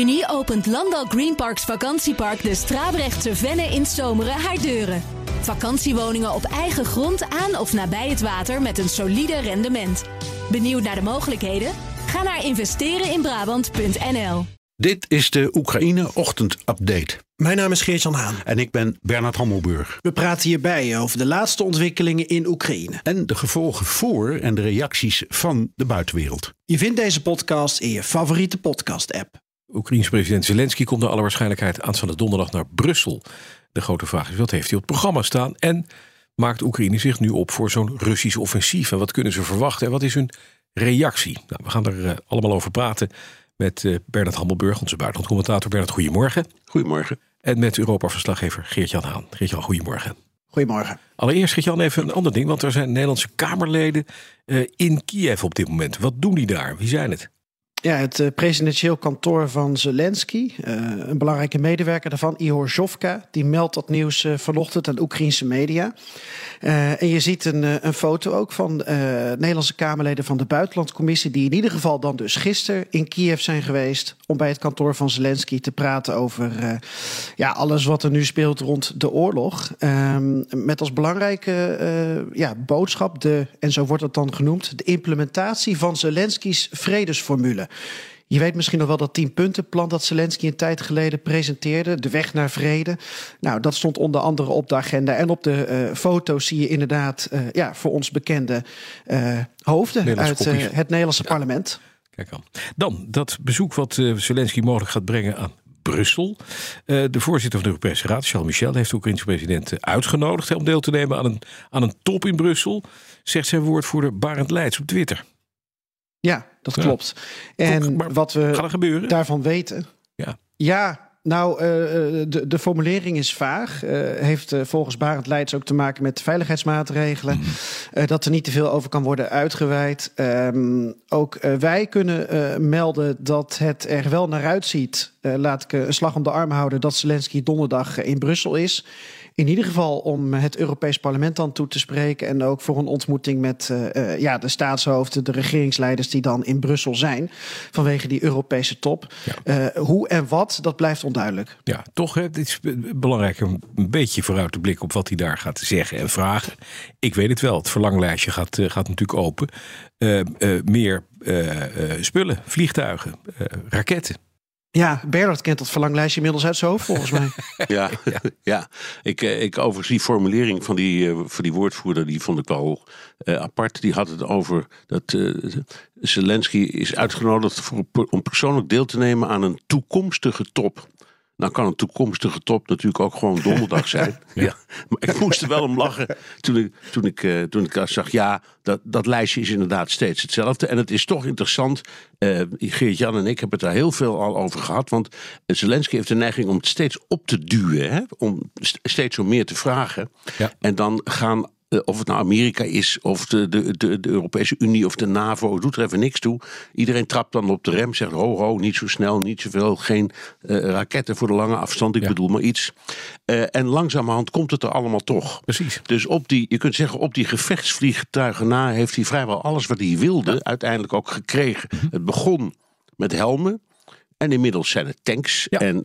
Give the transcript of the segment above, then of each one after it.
ChristenUnie opent Landal Greenparks vakantiepark de Strabrechtse Venne in Zomeren haar deuren. Vakantiewoningen op eigen grond aan of nabij het water met een solide rendement. Benieuwd naar de mogelijkheden? Ga naar investereninbrabant.nl. Dit is de Oekraïne-ochtend-update. Mijn naam is Geert-Jan Haan. En ik ben Bernard Hammelburg. We praten hierbij over de laatste ontwikkelingen in Oekraïne. En de gevolgen voor en de reacties van de buitenwereld. Je vindt deze podcast in je favoriete podcast-app. Oekraïense president Zelensky komt naar alle waarschijnlijkheid aanstaande donderdag naar Brussel. De grote vraag is, wat heeft hij op het programma staan? En maakt Oekraïne zich nu op voor zo'n Russisch offensief? En wat kunnen ze verwachten? En wat is hun reactie? Nou, we gaan er allemaal over praten met Bernard Hammelburg, onze buitenlandcommentator. Bernard, goedemorgen. Goedemorgen. En met Europa-verslaggever Geert-Jan Haan. Geert-Jan, goedemorgen. Goedemorgen. Allereerst, Geert-Jan, even een ander ding. Want er zijn Nederlandse Kamerleden in Kiev op dit moment. Wat doen die daar? Wie zijn het? Ja, het presidentieel kantoor van Zelensky, een belangrijke medewerker daarvan, Ihor Zhovka, die meldt dat nieuws vanochtend aan Oekraïense media. En je ziet een foto ook van Nederlandse Kamerleden van de Buitenlandcommissie, die in ieder geval dan dus gisteren in Kiev zijn geweest om bij het kantoor van Zelensky te praten over alles wat er nu speelt rond de oorlog. Met als belangrijke boodschap, en zo wordt het dan genoemd, de implementatie van Zelensky's vredesformule. Je weet misschien nog wel dat 10-puntenplan dat Zelensky een tijd geleden presenteerde. De weg naar vrede. Nou, dat stond onder andere op de agenda. En op de foto's zie je inderdaad voor ons bekende hoofden uit het Nederlandse parlement. Kijk aan. Dan dat bezoek wat Zelensky mogelijk gaat brengen aan Brussel. De voorzitter van de Europese Raad, Charles Michel, heeft de Oekraïense president uitgenodigd om deel te nemen aan een top in Brussel. Zegt zijn woordvoerder Barend Leijts op Twitter. Ja, dat klopt. En wat we daarvan weten. De formulering is vaag. Heeft volgens Barend Leijts ook te maken met veiligheidsmaatregelen. Dat er niet te veel over kan worden uitgeweid. Ook wij kunnen melden dat het er wel naar uitziet. Laat ik een slag om de arm houden dat Zelensky donderdag in Brussel is. In ieder geval om het Europees Parlement dan toe te spreken. En ook voor een ontmoeting met de staatshoofden, de regeringsleiders die dan in Brussel zijn. Vanwege die Europese top. Ja. Hoe en wat, dat blijft onduidelijk. Ja, toch, het is belangrijk een beetje vooruit te blikken op wat hij daar gaat zeggen en vragen. Ik weet het wel, het verlanglijstje gaat natuurlijk open. Meer spullen, vliegtuigen, raketten. Ja, Bernard kent dat verlanglijstje inmiddels uit zijn hoofd, volgens mij. Ja. Ik overigens die formulering van die woordvoerder, die vond ik wel apart. Die had het over dat Zelensky is uitgenodigd om persoonlijk deel te nemen aan een toekomstige top. Nou kan een toekomstige top natuurlijk ook gewoon donderdag zijn. Ja. Maar ik moest er wel om lachen toen ik zag, dat lijstje is inderdaad steeds hetzelfde. En het is toch interessant, Geert-Jan en ik hebben het daar heel veel al over gehad. Want Zelensky heeft de neiging om het steeds op te duwen. Hè? Om steeds om meer te vragen. Ja. En dan gaan, of het nou Amerika is, of de Europese Unie of de NAVO, doet er even niks toe. Iedereen trapt dan op de rem, zegt ho, niet zo snel, niet zoveel, geen raketten voor de lange afstand, ik bedoel maar iets. En langzamerhand komt het er allemaal toch. Precies. Dus je kunt zeggen, op die gevechtsvliegtuigen na heeft hij vrijwel alles wat hij wilde uiteindelijk ook gekregen. Het begon met helmen en inmiddels zijn het tanks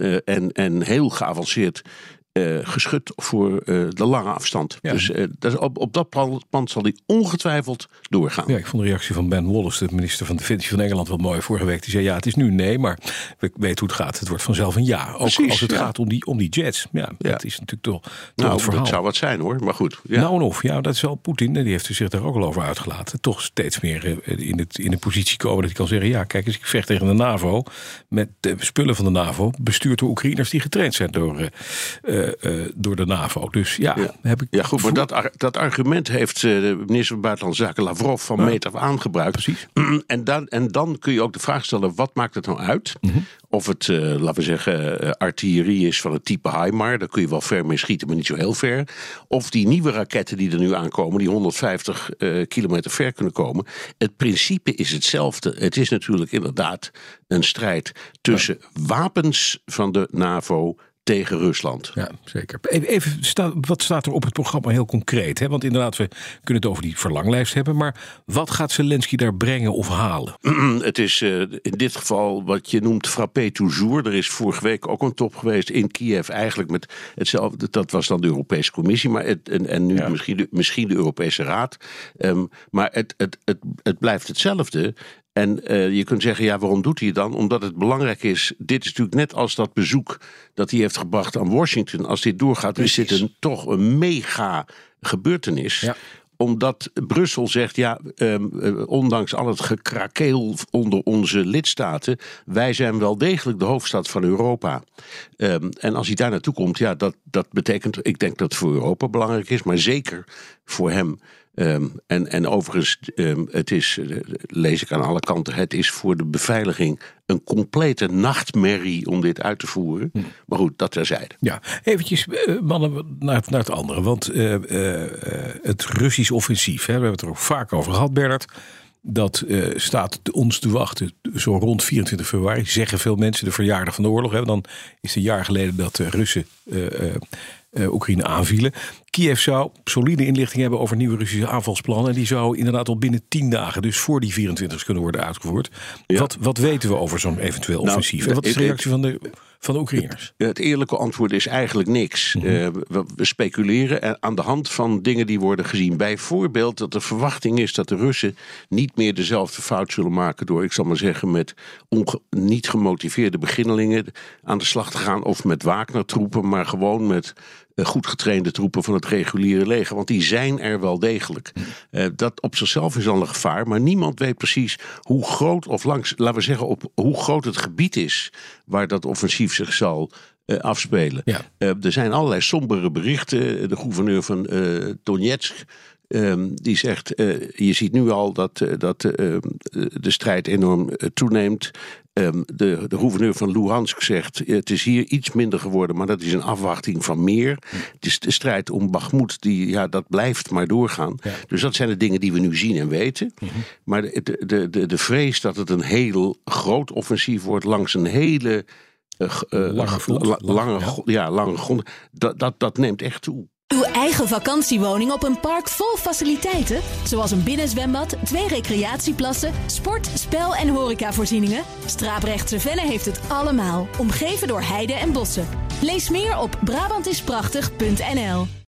en heel geavanceerd geschut voor de lange afstand. Ja. Dus op dat pand zal hij ongetwijfeld doorgaan. Ja, ik vond de reactie van Ben Wallace, de minister van Defensie van Engeland, wel mooi vorige week. Die zei, het is nu nee, maar we weten hoe het gaat. Het wordt vanzelf een ja. Ook precies, als het gaat om die jets. Ja, dat is natuurlijk toch het verhaal. Dat zou wat zijn hoor, maar goed. Ja. Dat is wel Poetin. Die heeft zich daar ook al over uitgelaten. Toch steeds meer in de positie komen dat hij kan zeggen, kijk eens, ik vecht tegen de NAVO. Met de spullen van de NAVO, bestuurd door Oekraïners die getraind zijn door de NAVO. Dus heb ik. Ja, goed, maar dat argument heeft de minister van Buitenlandse Zaken Lavrov van meet af aan gebruikt. Precies. En dan kun je ook de vraag stellen, wat maakt het nou uit? Of het, laten we zeggen, artillerie is van het type HIMAR. Daar kun je wel ver mee schieten, maar niet zo heel ver. Of die nieuwe raketten die er nu aankomen, die 150 kilometer ver kunnen komen. Het principe is hetzelfde. Het is natuurlijk inderdaad een strijd tussen wapens van de NAVO tegen Rusland. Ja, zeker. Even, wat staat er op het programma heel concreet? Hè? Want inderdaad, we kunnen het over die verlanglijst hebben. Maar wat gaat Zelensky daar brengen of halen? Het is in dit geval wat je noemt frappé toujours. Er is vorige week ook een top geweest in Kiev. Eigenlijk met hetzelfde. Dat was dan de Europese Commissie. Maar en nu misschien de Europese Raad. Maar het blijft hetzelfde. En je kunt zeggen, ja, waarom doet hij het dan? Omdat het belangrijk is, dit is natuurlijk net als dat bezoek dat hij heeft gebracht aan Washington. Als dit doorgaat, Precies. is dit toch een mega gebeurtenis. Ja. Omdat Brussel zegt, ja, ondanks al het gekrakeel onder onze lidstaten, wij zijn wel degelijk de hoofdstad van Europa. En als hij daar naartoe komt, ja, dat betekent, ik denk dat het voor Europa belangrijk is, maar zeker voor hem. En overigens, het is, lees ik aan alle kanten, het is voor de beveiliging een complete nachtmerrie om dit uit te voeren. Maar goed, dat terzijde. Ja, eventjes mannen naar het andere. Want het Russisch offensief, we hebben het er ook vaak over gehad, Bernard. Dat staat ons te wachten zo rond 24 februari. Zeggen veel mensen, de verjaardag van de oorlog. Dan is het een jaar geleden dat de Russen Oekraïne aanvielen. Kiev zou solide inlichting hebben over nieuwe Russische aanvalsplannen. En die zou inderdaad al binnen 10 dagen, dus voor die 24 kunnen worden uitgevoerd. Ja. Wat weten we over zo'n eventueel offensief? En wat is de reactie van de Oekraïners? Het eerlijke antwoord is eigenlijk niks. We speculeren aan de hand van dingen die worden gezien. Bijvoorbeeld dat de verwachting is dat de Russen niet meer dezelfde fout zullen maken door, ik zal maar zeggen, met niet gemotiveerde beginnelingen aan de slag te gaan of met Wagner-troepen, maar gewoon met goed getrainde troepen van het reguliere leger. Want die zijn er wel degelijk. Dat op zichzelf is al een gevaar. Maar niemand weet precies hoe groot of langs, laten we zeggen, op hoe groot het gebied is waar dat offensief zich zal afspelen. Ja. Er zijn allerlei sombere berichten. De gouverneur van Donetsk die zegt, je ziet nu al dat de strijd enorm toeneemt. De gouverneur van Luhansk zegt, het is hier iets minder geworden, maar dat is een afwachting van meer. Het is de strijd om Bakhmut, dat blijft maar doorgaan. Ja. Dus dat zijn de dingen die we nu zien en weten. Maar de vrees dat het een heel groot offensief wordt langs een hele lange grond, dat neemt echt toe. Uw eigen vakantiewoning op een park vol faciliteiten? Zoals een binnenzwembad, 2 recreatieplassen, sport, spel- en horecavoorzieningen? Straaprechtse Venne heeft het allemaal, omgeven door heide en bossen. Lees meer op Brabantisprachtig.nl.